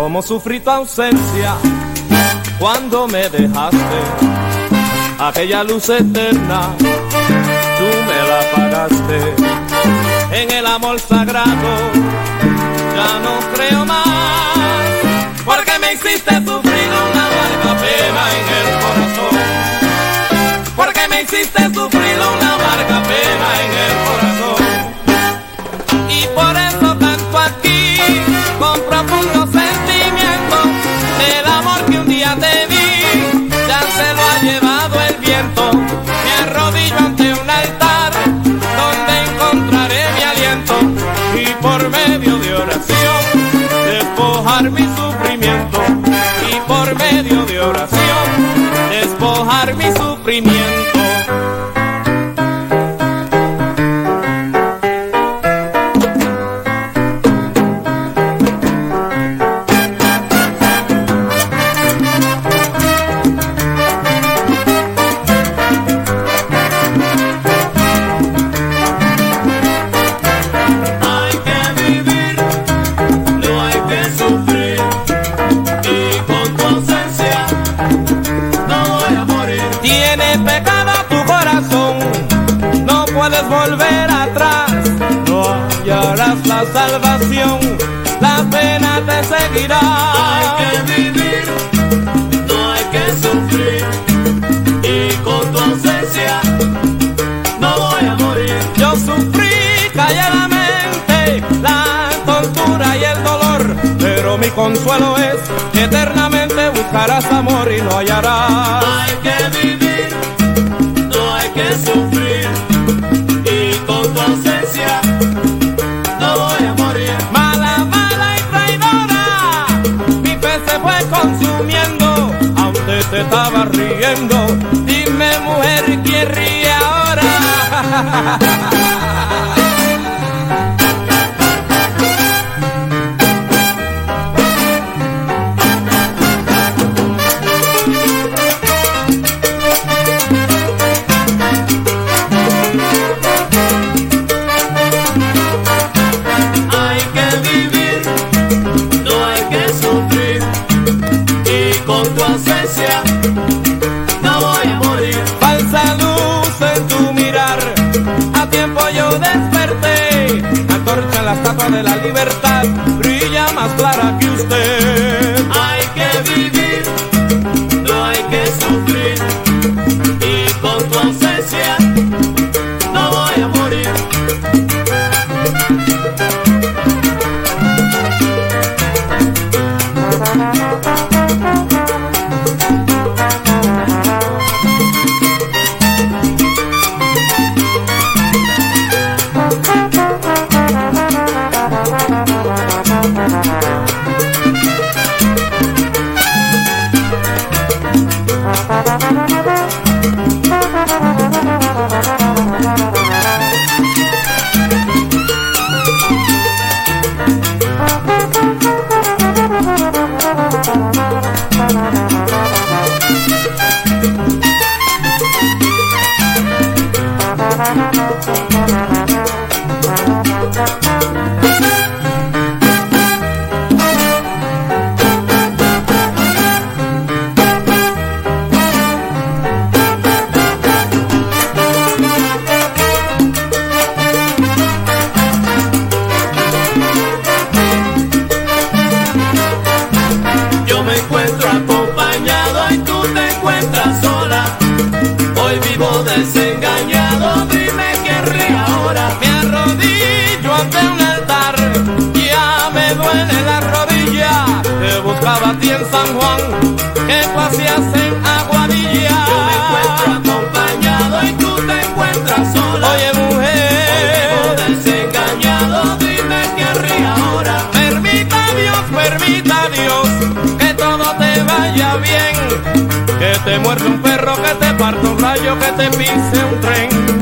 cómo sufrí tu ausencia cuando me dejaste. Aquella luz eterna, tú me la apagaste. En el amor sagrado ya no creo más, porque me hiciste sufrir una amarga pena en el corazón. Porque me hiciste sufrir una amarga pena en el corazón. Y por eso canto aquí con profundo sentimiento del amor que un día te di, ya se lo ha llevado el viento. Me arrodillo ante un altar donde encontraré mi aliento, y por medio de oración despojar mi sufrimiento, y por medio de oración despojar mi sufrimiento. Volver atrás, no hallarás la salvación, la pena te seguirá. Hay que vivir, no hay que sufrir, y con tu ausencia no voy a morir. Yo sufrí calladamente la tortura y el dolor, pero mi consuelo es que eternamente buscarás amor y lo hallarás. Hay que vivir, no hay que sufrir, con tu ausencia no voy a morir. Mala, mala y traidora, mi fe se fue consumiendo, aunque te estaba riendo. Dime, mujer, ¿quién ríe ahora? No voy a morir. Falsa luz en tu mirar, a tiempo yo desperté. Antorcha en la estatua de la libertad, brilla más clara que usted. Hay que vivir, no hay que sufrir, y con tu ausencia no voy a morir. Desengañado, dime qué ríe ahora. Me arrodillo ante un altar, ya me duele la rodilla. Te buscaba a ti en San Juan, que tú hacías en Aguadilla. Yo me encuentro acompañado y tú te encuentras sola. Oye, mujer, hoy vivo desengañado, dime qué ríe ahora. permita Dios, que todo te vaya bien. Que te muerde un perro, que te parta un rayo, que te pise un tren.